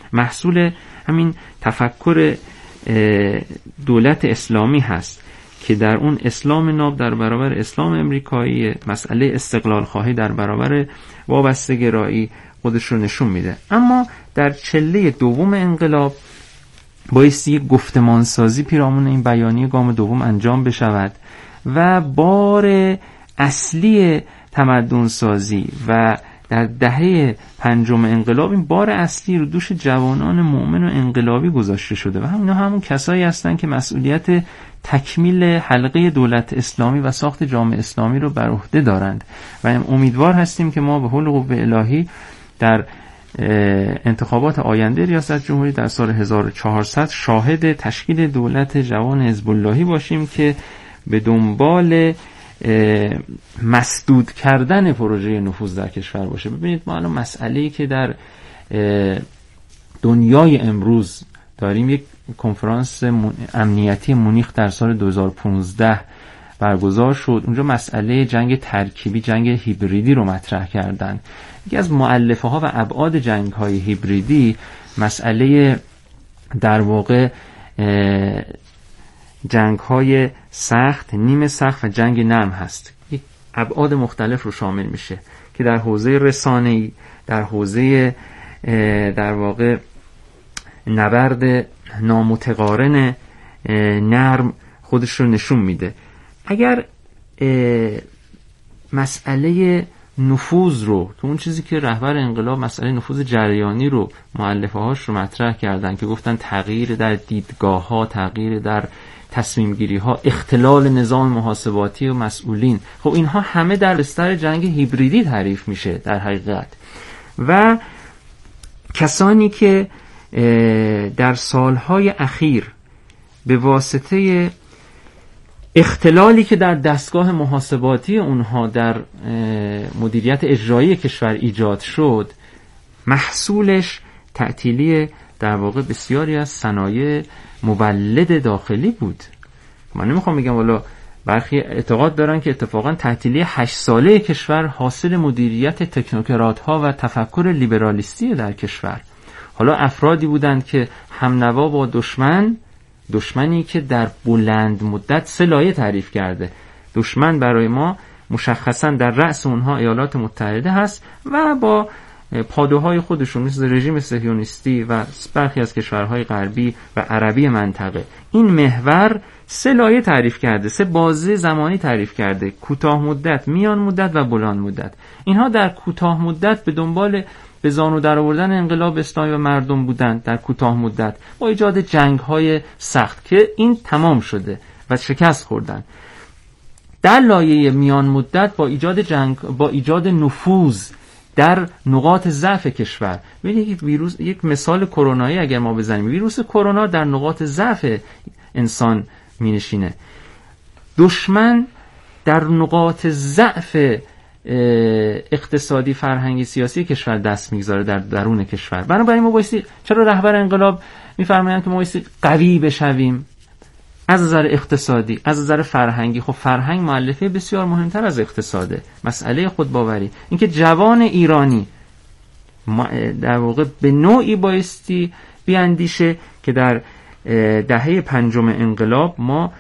محصول همین تفکر دولت اسلامی هست که در اون اسلام ناب در برابر اسلام امریکایی، مسئله استقلال خواهی در برابر وابسته گرایی خودش رو نشون میده. اما در چله دوم انقلاب بایستی گفتمان سازی پیرامون این بیانیه گام دوم انجام بشود و بار اصلی تمدن سازی و در دهه پنجم انقلاب این بار اصلی رو دوش جوانان مؤمن و انقلابی گذاشته شده و همون کسایی هستن که مسئولیت تکمیل حلقه دولت اسلامی و ساخت جامعه اسلامی رو بر عهده دارند و امیدوار هستیم که ما به حول قوه الهی در انتخابات آینده ریاست جمهوری در سال 1400 شاهد تشکیل دولت جوان حزب اللهی باشیم که به دنبال مسدود کردن پروژه نفوذ در کشور باشه. ببینید ما الان مسئله‌ای که در دنیای امروز داریم، یک کنفرانس امنیتی مونیخ در سال 2015 برگزار شد. اونجا مسئله جنگ ترکیبی، جنگ هیبریدی رو مطرح کردن. یکی از مؤلفه ها و ابعاد جنگ های هیبریدی مسئله در واقع جنگ های سخت، نیمه سخت و جنگ نرم هست. یک ابعاد مختلف رو شامل میشه که در حوزه رسانه‌ای، در حوزه در واقع نبرد نامتقارن نرم خودش رو نشون میده. اگر مسئله نفوذ رو تو اون چیزی که رهبر انقلاب مسئله نفوذ جریانی رو مؤلفه هاش رو مطرح کردن که گفتن تغییر در دیدگاه ها، تغییر در تصمیم گیری ها، اختلال نظام محاسباتی و مسئولین، خب اینها همه در بستر جنگ هیبریدی تعریف میشه در حقیقت. و کسانی که در سالهای اخیر به واسطه اختلالی که در دستگاه محاسباتی اونها در مدیریت اجرایی کشور ایجاد شد، محصولش تعطیلی در واقع بسیاری از صنایع مولد داخلی بود. من نمیخوام بگم والا برخی اعتقاد دارن که اتفاقا تعطیلی 8 ساله کشور حاصل مدیریت تکنوکرات ها و تفکر لیبرالیستی در کشور. حالا افرادی بودند که همنوا با دشمنی که در بلند مدت 3 لایه تعریف کرده. دشمن برای ما مشخصا در رأس اونها ایالات متحده هست و با پادوهای خودشون مثل رژیم صهیونیستی و برخی از کشورهای غربی و عربی منطقه. این محور 3 لایه تعریف کرده، 3 بازه زمانی تعریف کرده: کوتاه مدت، میان مدت و بلند مدت. اینها در کوتاه مدت به دنبال به زانو در آوردن انقلاب اسلامی و مردم بودند در کوتاه مدت با ایجاد جنگ‌های سخت که این تمام شده و شکست خوردن. در لایه میان مدت با ایجاد جنگ، با ایجاد نفوذ در نقاط ضعف کشور. ببینید یک مثال کرونایی اگر ما بزنیم، ویروس کرونا در نقاط ضعف انسان می‌نشینه. دشمن در نقاط ضعف اقتصادی، فرهنگی، سیاسی کشور دست میگذاره در درون کشور. بنابراین ما بایستی، چرا رهبر انقلاب میفرمایند که ما بایستی قوی بشویم از نظر اقتصادی، از نظر فرهنگی؟ خب فرهنگ مؤلفه بسیار مهمتر از اقتصاده. مسئله خودباوری، اینکه جوان ایرانی در واقع به نوعی بایستی بیاندیشه که در دهه پنجم انقلاب ما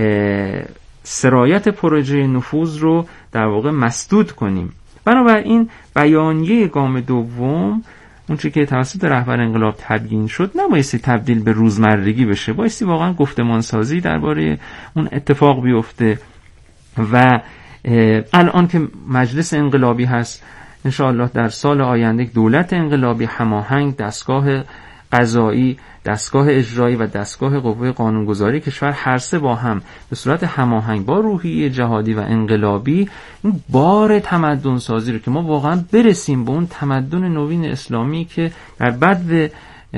سرایت پروژه نفوذ رو در واقع مسدود کنیم. بنابراین بیانیه گام دوم، اون چیزی که توسط رهبر انقلاب تبیین شد، نبایستی تبدیل به روزمرگی بشه، بایستی واقعا گفتمان سازی درباره اون اتفاق بیفته. و الان که مجلس انقلابی هست، انشاءالله در سال آینده دولت انقلابی هماهنگ، دستگاه قضایی، دستگاه اجرایی و دستگاه قوه قانونگذاری کشور هر سه با هم به صورت هماهنگ با روحیه جهادی و انقلابی این بار تمدن سازی رو که ما واقعا برسیم به اون تمدن نوین اسلامی که در بعد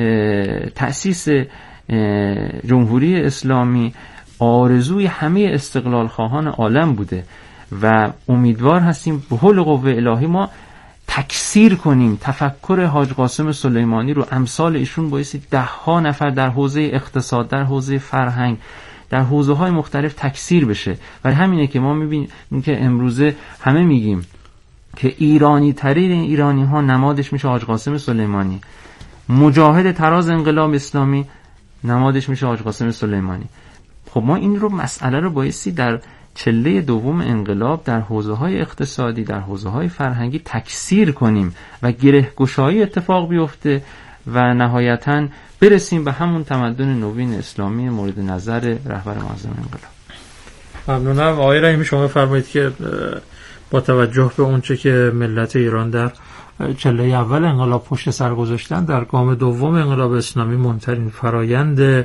تأسیس جمهوری اسلامی آرزوی همه استقلال خواهان عالم بوده و امیدوار هستیم به حول قوه الهی ما تکثیر کنیم تفکر حاج قاسم سلیمانی رو. امثال ایشون بایستی 10 نفر در حوزه اقتصاد، در حوزه فرهنگ، در حوزه‌های مختلف تکثیر بشه. و همینه که ما می‌بینیم که امروزه همه میگیم که ایرانی ترین ایرانی ها نمادش میشه حاج قاسم سلیمانی. مجاهد تراز انقلاب اسلامی نمادش میشه حاج قاسم سلیمانی. خب ما این رو مسئله رو بایستی در چله دوم انقلاب در حوزه‌های اقتصادی، در حوزه‌های فرهنگی تکثیر کنیم و گره‌گشایی اتفاق بیفته و نهایتاً برسیم به همون تمدن نوین اسلامی مورد نظر رهبر معظم انقلاب. ممنونم. آقای رحیمی، شما فرمایید که با توجه به اونچه که ملت ایران در چله اول انقلاب پشت سر گذاشتن، در گام دوم انقلاب اسلامی مهمترین فرایند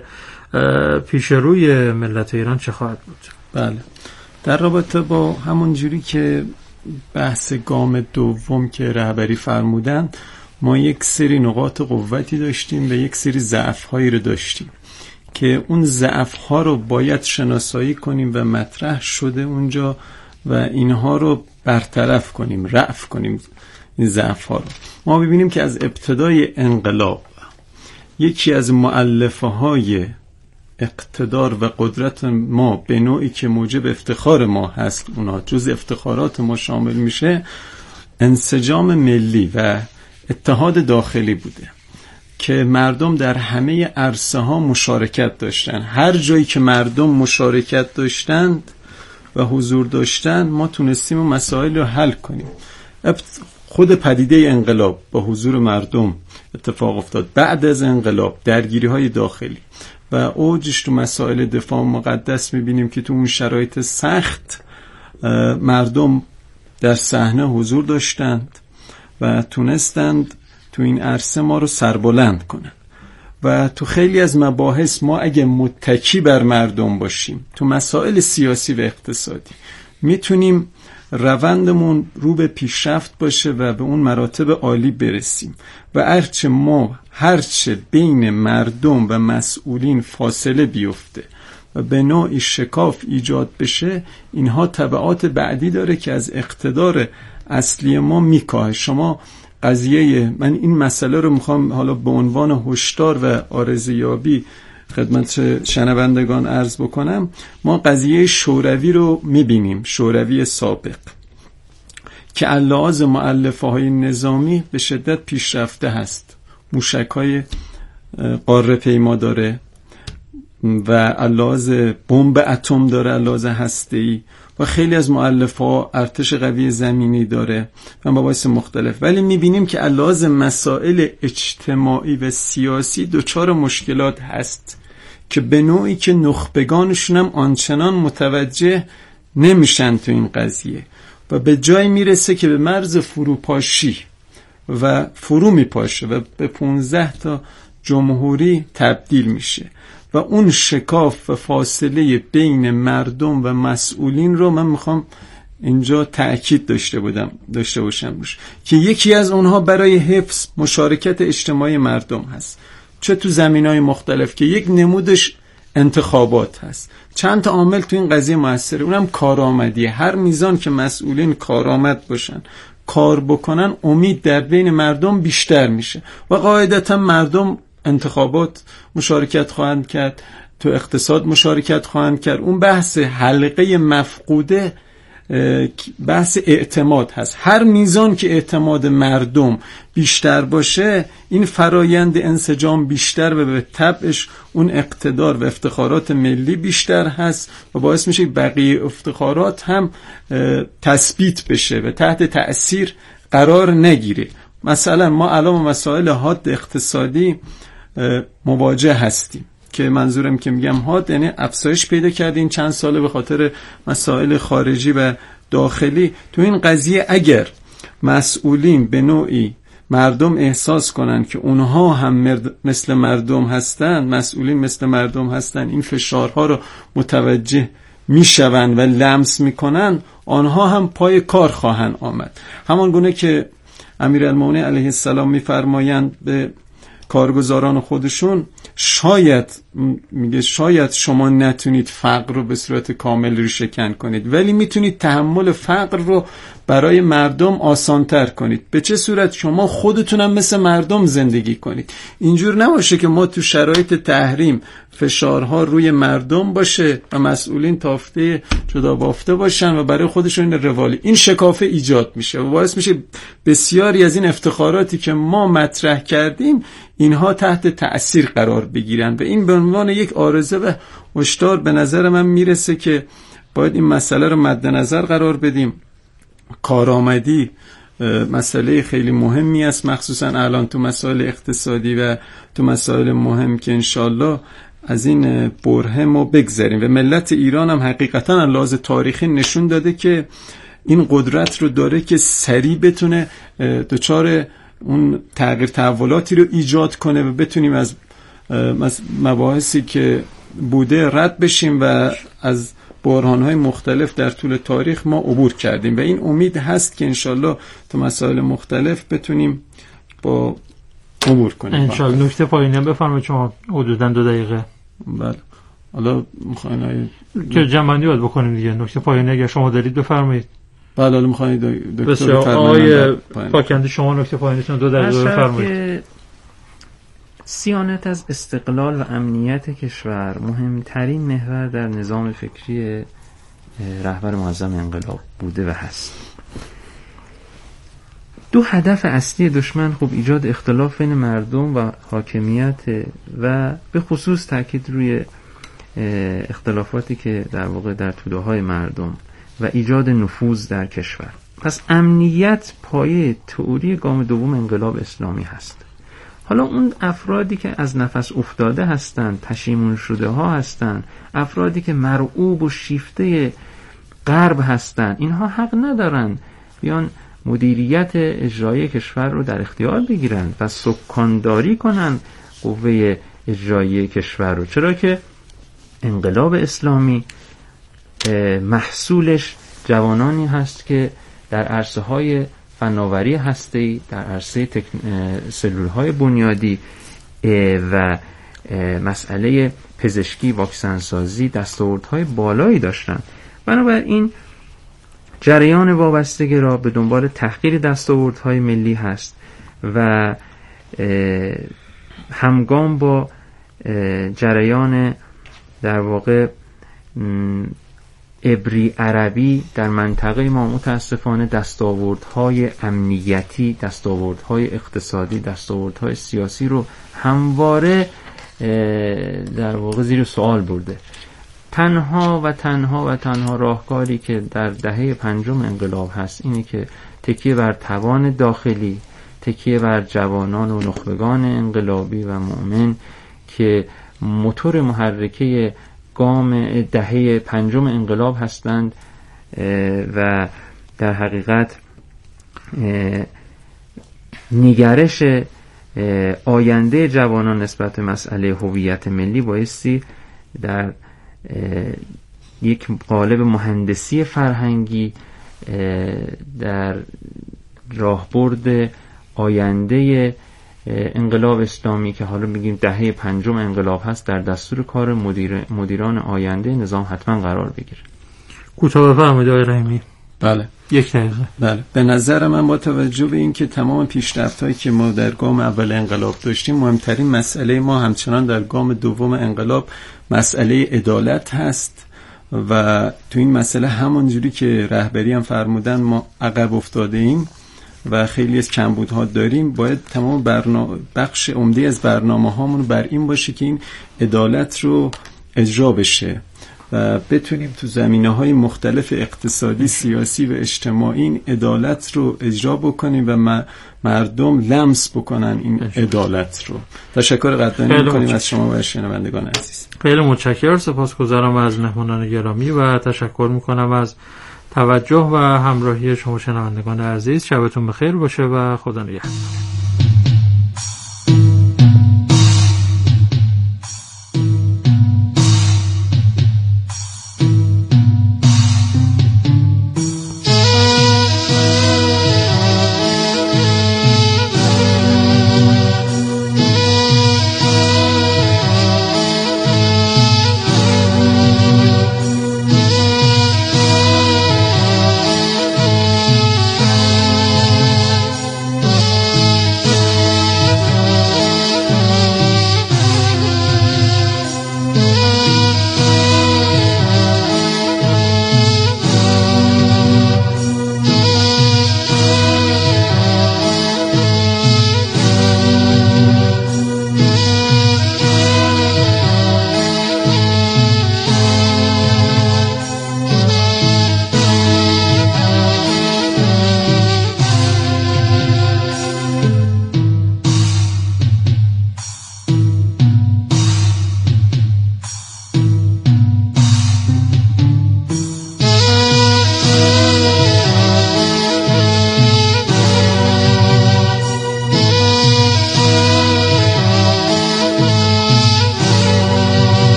پیش روی ملت ایران چه خواهد بود؟ بله، در رابطه با همون جوری که بحث گام دوم که رهبری فرمودن، ما یک سری نقاط قوتی داشتیم و یک سری ضعف‌هایی رو داشتیم که اون ضعف‌ها رو باید شناسایی کنیم و مطرح شده اونجا و اینها رو برطرف کنیم، رفع کنیم این ضعف‌ها رو. ما ببینیم که از ابتدای انقلاب یکی از مؤلفه‌های اقتدار و قدرت ما به نوعی که موجب افتخار ما هست، اونا جز افتخارات ما شامل میشه، انسجام ملی و اتحاد داخلی بوده که مردم در همه عرصه ها مشارکت داشتن. هر جایی که مردم مشارکت داشتند و حضور داشتن ما تونستیم مسائل رو حل کنیم. خود پدیده انقلاب با حضور مردم اتفاق افتاد. بعد از انقلاب درگیری های داخلی و اوجش تو مسائل دفاع مقدس میبینیم که تو اون شرایط سخت مردم در صحنه حضور داشتند و تونستند تو این عرصه ما رو سربلند کنن. و تو خیلی از مباحث ما اگه متکی بر مردم باشیم تو مسائل سیاسی و اقتصادی میتونیم روندمون رو به پیشرفت باشه و به اون مراتب عالی برسیم و هرچه بین مردم و مسئولین فاصله بیفته و به نوعی شکاف ایجاد بشه، اینها تبعات بعدی داره که از اقتدار اصلی ما میکاهه. شما من این مسئله رو میخوام حالا به عنوان هشدار و آرزویابی خدمت شنوندگان عرض بکنم. ما قضیه شوروی رو میبینیم، شوروی سابق که علاوه بر مؤلفه‌های نظامی به شدت پیشرفته هست، موشک‌های قاره پیما داره و علاوه بر بمب اتم داره، علاوه بر هسته‌ای، و خیلی از مؤلفه‌ها ارتش قوی زمینی داره و مباحث مختلف. ولی میبینیم که علاوه بر مسائل اجتماعی و سیاسی دچار مشکلات هست که به نوعی که نخبگانشون هم آنچنان متوجه نمیشن تو این قضیه و به جای میرسه که به مرز فروپاشی و فرو میپاشه و به 15 تا جمهوری تبدیل میشه و اون شکاف و فاصله بین مردم و مسئولین رو من میخوام اینجا تأکید داشته باشم روش که یکی از اونها برای حفظ مشارکت اجتماعی مردم هست، چه تو زمینهای مختلف که یک نمودش انتخابات هست. چند تا عامل تو این قضیه موثره، اونم کارآمدی. هر میزان که مسئولین کارآمد باشن، کار بکنن، امید در بین مردم بیشتر میشه و قاعدتا مردم انتخابات مشارکت خواهند کرد، تو اقتصاد مشارکت خواهند کرد. اون بحث حلقه مفقوده بحث اعتماد هست. هر میزان که اعتماد مردم بیشتر باشه، این فرایند انسجام بیشتر و به طبعش اون اقتدار و افتخارات ملی بیشتر هست و باعث میشه بقیه افتخارات هم تثبیت بشه و تحت تأثیر قرار نگیره. مثلا ما الان مسائل حاد اقتصادی مواجه هستیم که منظورم که میگم حاد یعنی افزایش پیدا کرده این چند ساله به خاطر مسائل خارجی و داخلی. تو این قضیه اگر مسئولین به نوعی مردم احساس کنن که اونها هم مثل مردم هستن، مسئولین مثل مردم هستن، این فشارها رو متوجه میشون و لمس میکنن، آنها هم پای کار خواهند آمد. همان گونه که امیرالمومنین علیه السلام میفرمایند به کارگزاران خودشون، شاید شما نتونید فقر رو به صورت کامل ریشه کن کنید، ولی میتونید تحمل فقر رو برای مردم آسانتر کنید. به چه صورت؟ شما خودتونم مثل مردم زندگی کنید. اینجور نباشه که ما تو شرایط تحریم فشارها روی مردم باشه و مسئولین تافته جدا بافته باشن و برای خودشون روالی. این شکافه ایجاد میشه و باعث میشه بسیاری از این افتخاراتی که ما مطرح کردیم اینها تحت تأثیر قرار بگیرن و این به عنوان یک عارضه و هشدار به نظر من میرسه که باید این مسئله رو مد نظر قرار بدیم. کارآمدی مسئله خیلی مهمی است، مخصوصا الان تو مسائل اقتصادی و تو مسائل مهم که انشالله از این بره ما بگذریم و ملت ایران هم حقیقتا لحاظ تاریخی نشون داده که این قدرت رو داره که سریع بتونه دچار اون تغییر تحولاتی رو ایجاد کنه و بتونیم از مباحثی که بوده رد بشیم و از بحران‌های مختلف در طول تاریخ ما عبور کردیم و این امید هست که انشالله تو مسائل مختلف بتونیم با عبور کنیم. انشالله. نکته پایانی هم بفرمایید شما حدوداً 2 دقیقه. بله. حالا می‌خواین که جمع‌بندی باید بکنیم دیگه. نکته پایانی اگه شما دارید بفرمایید. بله حالا می‌خواید دکتر آقای پاکندی شما نکته پایانیتون 2 دقیقه بفرمایید. صیانت از استقلال و امنیت کشور مهمترین محور در نظام فکری رهبر معظم انقلاب بوده و هست. 2 هدف اصلی دشمن خب ایجاد اختلاف بین مردم و حاکمیت و به خصوص تاکید روی اختلافاتی که در واقع در توده‌های مردم و ایجاد نفوذ در کشور. پس امنیت پایه تئوری گام دوم انقلاب اسلامی هست. حالا اون افرادی که از نفس افتاده هستند، پشیمون شده ها هستند، افرادی که مرعوب و شیفته غرب هستند، اینها حق ندارن بیان مدیریت اجرایی کشور رو در اختیار بگیرن و سکانداری کنن قوه اجرایی کشور رو، چرا که انقلاب اسلامی محصولش جوانانی هست که در عرصه‌های فناوری هسته‌ای، در عرصه سلول‌های بنیادی و مسئله پزشکی، واکسن‌سازی دستاوردهای بالایی داشتن. بنابراین جریان وابستگی را به دنبال تحقیر دستاوردهای ملی هست و همگام با جریان در واقع عبری عربی در منطقه ما متاسفانه دستاوردهای امنیتی، دستاوردهای اقتصادی، دستاوردهای سیاسی رو همواره در واقع زیر سوال برده. تنها راهکاری که در دهه 5 انقلاب هست اینه که تکیه بر توان داخلی، تکیه بر جوانان و نخبگان انقلابی و مؤمن که موتور محرکه گام دهه 5 انقلاب هستند و در حقیقت نگرش آینده جوانان نسبت به مسئله هویت ملی بایستی در یک قالب مهندسی فرهنگی در راهبرد آینده انقلاب اسلامی که حالا بگیم دهه 5 انقلاب هست در دستور کار مدیران آینده نظام حتما قرار بگیره. کوتاه بفرمایید آقای رحیمی. بله 1 دقیقه. بله، به نظر من با توجه به اینکه تمام پیشرفت‌هایی که ما در گام اول انقلاب داشتیم، مهمترین مسئله ما همچنان در گام دوم انقلاب مسئله عدالت هست و تو این مسئله همونجوری که رهبری هم فرمودن ما عقب افتاده ایم و خیلی از کمبودها داریم. باید تمام بخش عمده از برنامه هامون بر این باشه که این عدالت رو اجرا بشه و بتونیم تو زمینه‌های مختلف اقتصادی، سیاسی و اجتماعی این عدالت رو اجرا بکنیم و مردم لمس بکنن این عدالت رو. تشکر قدردانی می‌کنیم از شما و شنوندگان عزیز. خیلی متشکرم، سپاسگزارم از مهمانان گرامی و تشکر می‌کنم از توجه و همراهی شما شنوندگان عزیز. شبتون بخیر باشه و خدا نگهدار.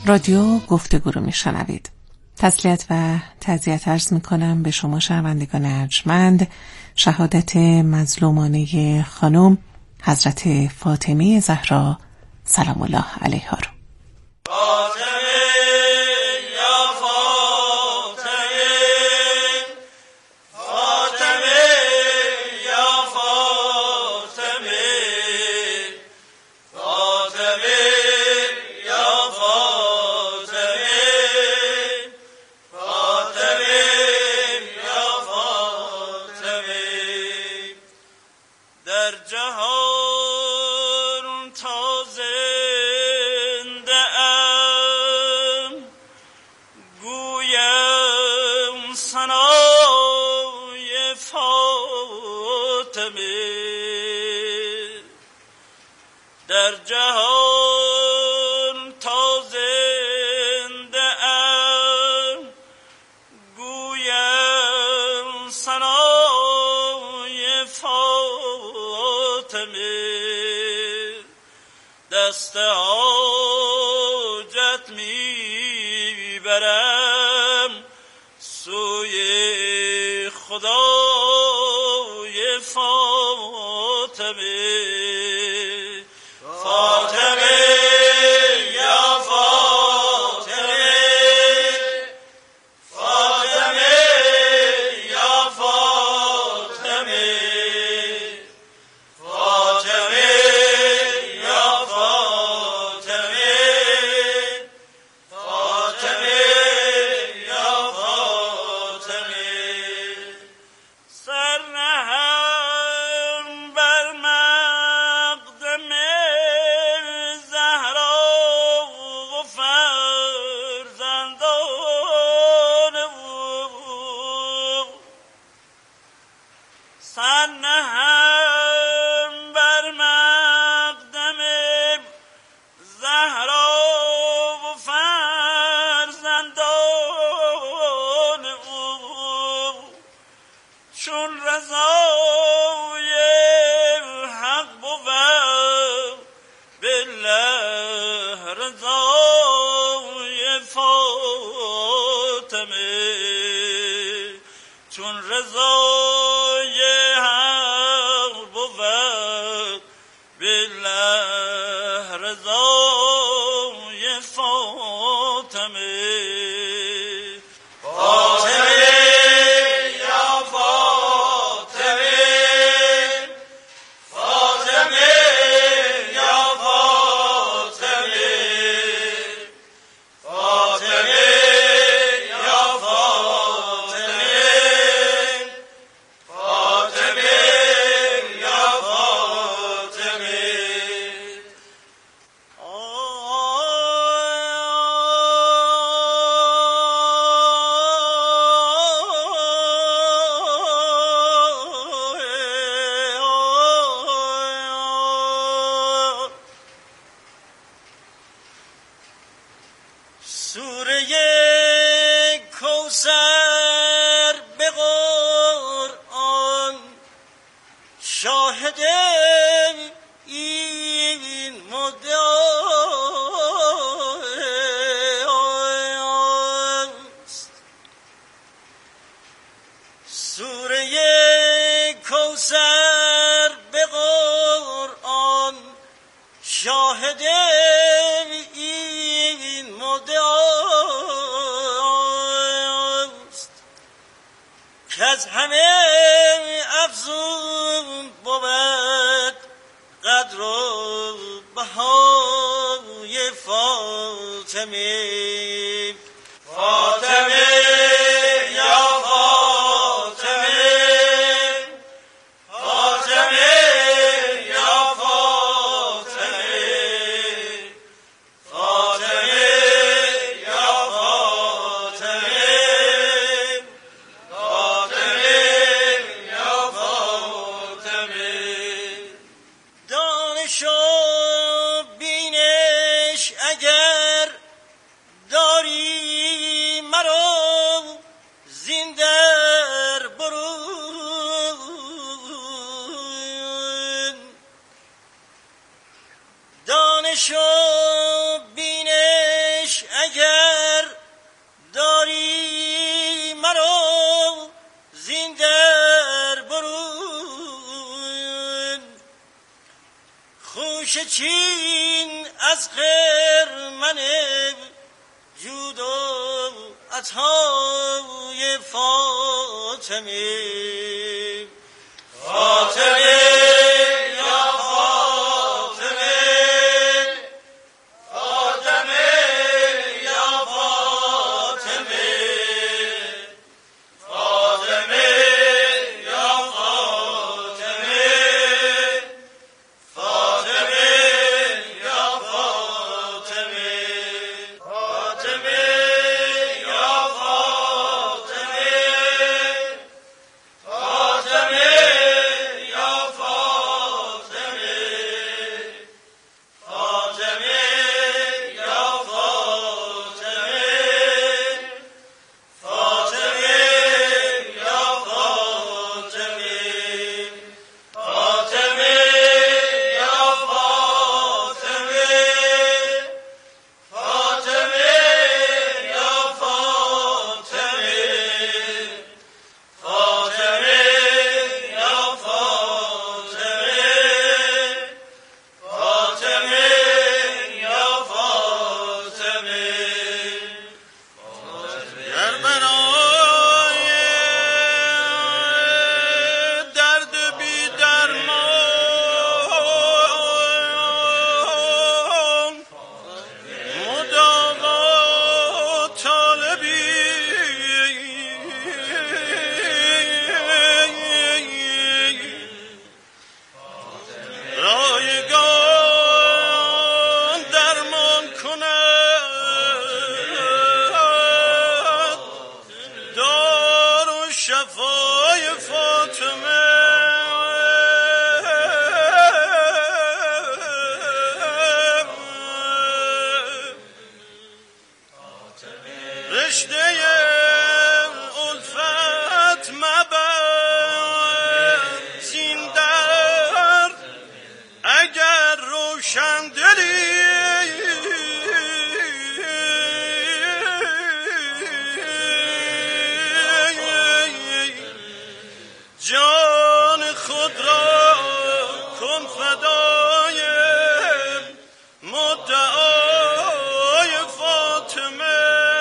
رادیو گفتگو رو میشنوید. تسلیت و تعزیت عرض میکنم به شما شنوندگان ارجمند شهادت مظلومانه خانم حضرت فاطمه زهرا سلام الله علیها رو. دست حاجت میبرم سوی خدای فاطمه. فاطمه یا فاطمه، فاطمه یا فاطمه، فاطمه یا فاطمه، فاطمه یا فاطمه. سر نهم بر مقدم زهرا و فرزندان او، سر نهم بر مقدم زهرا و فرزندان او، چون رضای حق بود بالله رضای فاطمه، چون رضای حق بود بالله رضای فاطمه. فاطمه یا فاطمه، فاطمه یا فاطمه، فاطمه یا فاطمه، فاطمه یا فاطمه. سوره کوثر به قرآن شاهد این مدعاست. سوره کوثر به قرآن شاهد این مدعاست که از همه افزون بود قدر و بهای فاطمه. فاطمه یا فاطمه، فاطمه یا فاطمه، فاطمه یا فاطمه، فاطمه یا فاطمه. دانش و بینش اگر های فاطمه فاطمه یا فاطمه فاطمه یا فاطمه فاطمه یا فاطمه فاطمه یا فاطمه فاطمه یا فاطمه فاطمه یا فاطمه فاطمه یا فاطمه فاطمه یا فاطمه فاطمه یا فاطمه فاطمه یا فاطمه فاطمه یا فاطمه فاطمه یا فاطمه در برای درد بی درمان مداوا طالبی رایگان درمان کند دار و شفای فاطمه رشته الفت مبند زین درد اگر روشن دلی جان خود را کن فدای مدعای فاطمه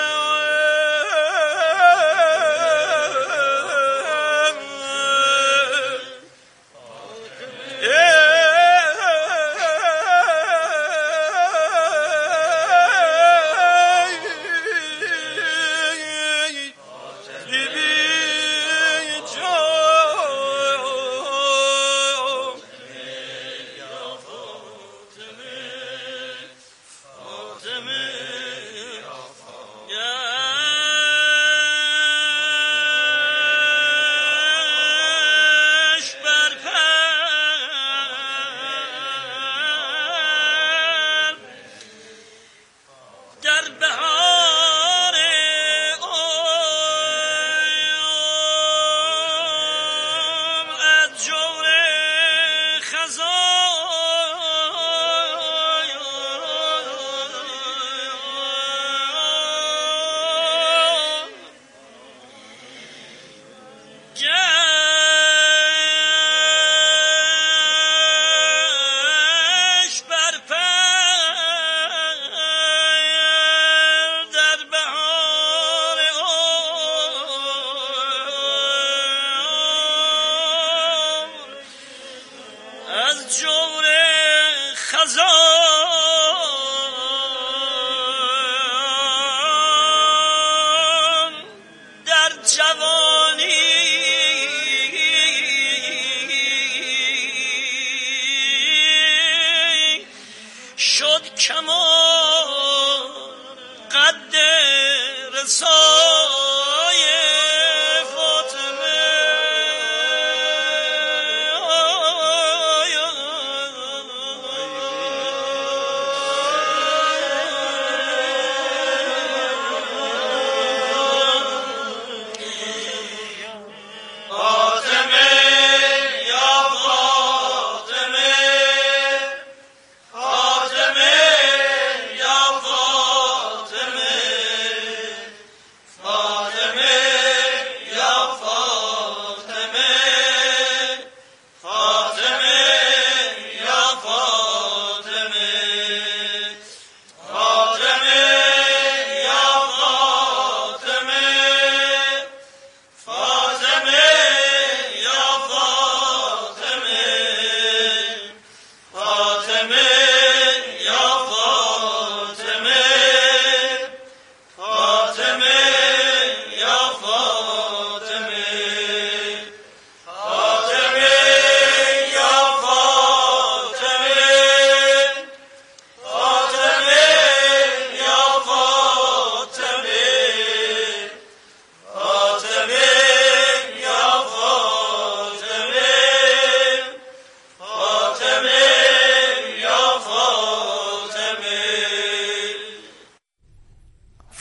در بهار عمر از جور گشت بر پر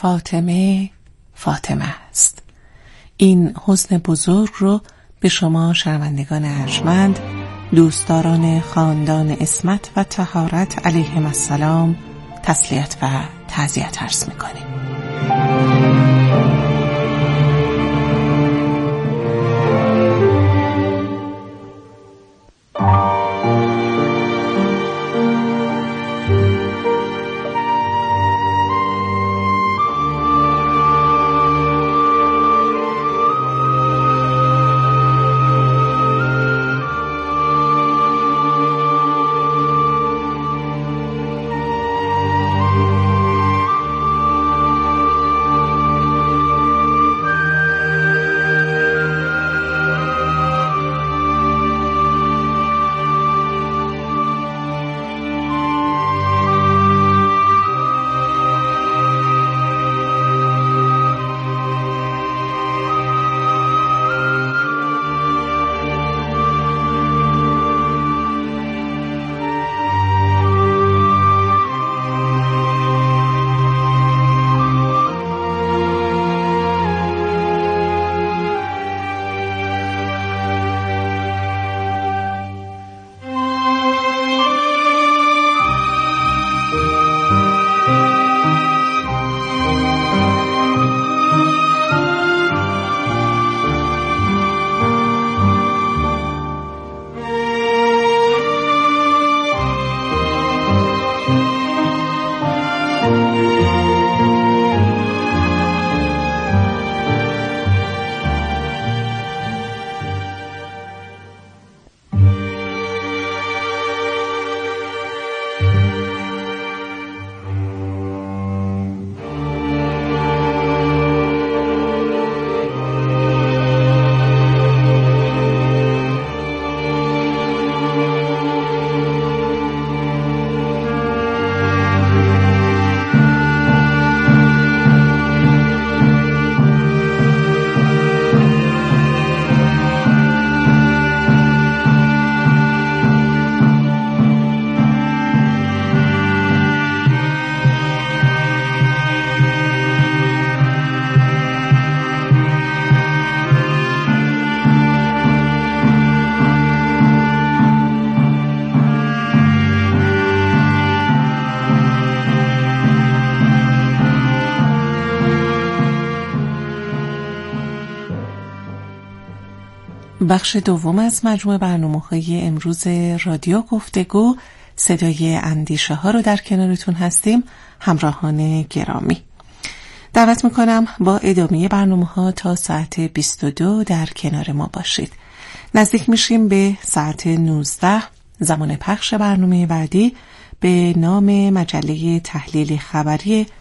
فاطمه فاطمه است. این حسن بزرگ رو به شما شنوندگان ارجمند، دوستداران خاندان عصمت و طهارت علیهم السلام تسلیت و تعزیت عرض می‌کنیم. بخش دوم از مجموع برنامه‌های امروز رادیو گفتگو صدای اندیشه ها رو در کنارتون هستیم. همراهان گرامی، دعوت میکنم با ادامه برنامه‌ها تا ساعت 22 در کنار ما باشید. نزدیک میشیم به ساعت 19 زمان پخش برنامه بعدی به نام مجله تحلیل خبری